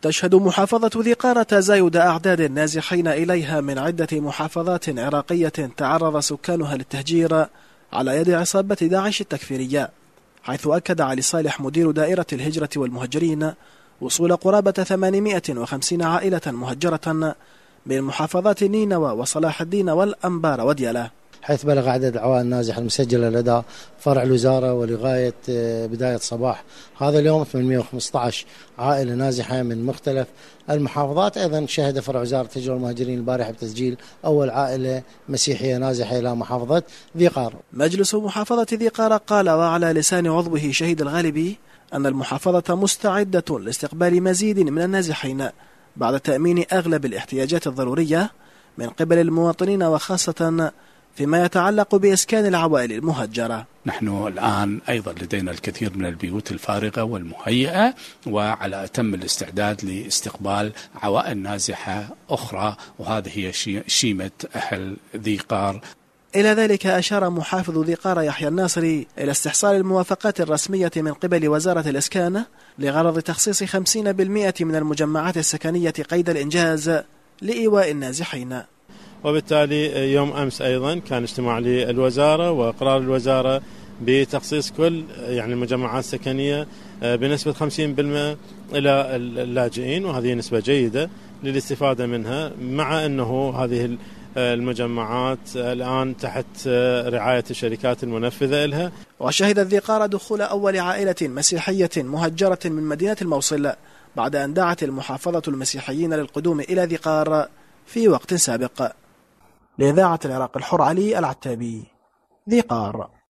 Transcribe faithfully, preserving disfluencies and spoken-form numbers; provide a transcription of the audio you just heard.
تشهد محافظة ذي قار تزايد أعداد النازحين إليها من عدة محافظات عراقية تعرض سكانها للتهجير على يد عصابة داعش التكفيرية، حيث أكد علي صالح مدير دائرة الهجرة والمهجرين وصول قرابة ثمانمائة وخمسين عائلة مهجرة بين محافظات نينوى وصلاح الدين والأنبار وديالى، حيث بلغ عدد العوائل النازحة المسجلة لدى فرع الوزارة ولغاية بداية صباح هذا اليوم ثمانمائة وخمسة عشر عائلة نازحة من مختلف المحافظات. أيضا شهد فرع وزارة الهجرة والمهاجرين البارحة بتسجيل أول عائلة مسيحية نازحة إلى محافظة ذي قار. مجلس محافظة ذي قار قال وعلى لسان عضوه شهيد الغالبي أن المحافظة مستعدة لاستقبال مزيد من النازحين بعد تأمين أغلب الاحتياجات الضرورية من قبل المواطنين، وخاصة فيما يتعلق بإسكان العوائل المهجرة. نحن الآن أيضا لدينا الكثير من البيوت الفارغة والمهيئة، وعلى أتم الاستعداد لاستقبال عوائل نازحة أخرى، وهذه هي شيمة أهل ذي قار. إلى ذلك أشار محافظ ذي قار يحيى الناصري إلى استحصال الموافقات الرسمية من قبل وزارة الإسكان لغرض تخصيص خمسين بالمئة من المجمعات السكنية قيد الإنجاز لإيواء النازحين. وبالتالي يوم أمس أيضا كان اجتماع للوزارة وقرار الوزارة بتخصيص كل يعني المجمعات السكنية بنسبة خمسين بالمئة إلى اللاجئين، وهذه نسبة جيدة للاستفادة منها، مع أنه هذه المجمعات الآن تحت رعاية الشركات المنفذة لها. وشهدت ذي قار دخول أول عائلة مسيحية مهجرة من مدينة الموصل بعد أن دعت المحافظة المسيحيين للقدوم إلى ذي قار في وقت سابق. لإذاعة العراق الحر، علي العتابي، ذي قار.